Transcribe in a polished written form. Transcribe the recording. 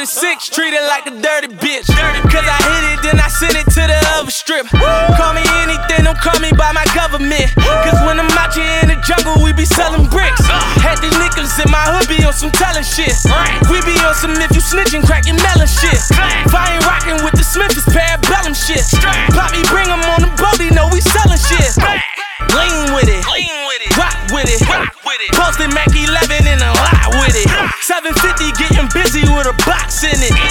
46, treated like a dirty bitch. Cause I hit it, then I sent it to the other strip. Call me anything, don't call me by my government. Cause when I'm out here in the jungle, we be selling bricks. Had these niggas in my hood be on some telling shit. We be on some if you snitching, crack your melon shit. If I ain't rockin' with the Smith, it's parabellum shit. Poppy bring 'em on the boat, he know we sellin' shit. Lean with it, rock with it. Posted Mac 11 in a lot with it. 750 getting busy with a box in it.